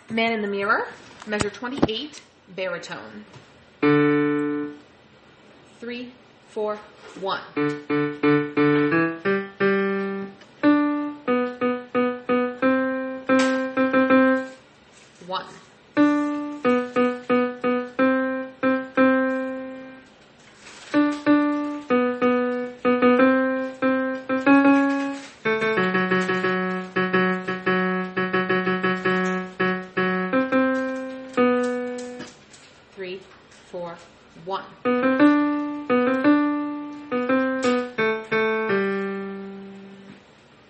Man in the Mirror, measure 28, baritone. 3, 4, 1. One. Three, four, one.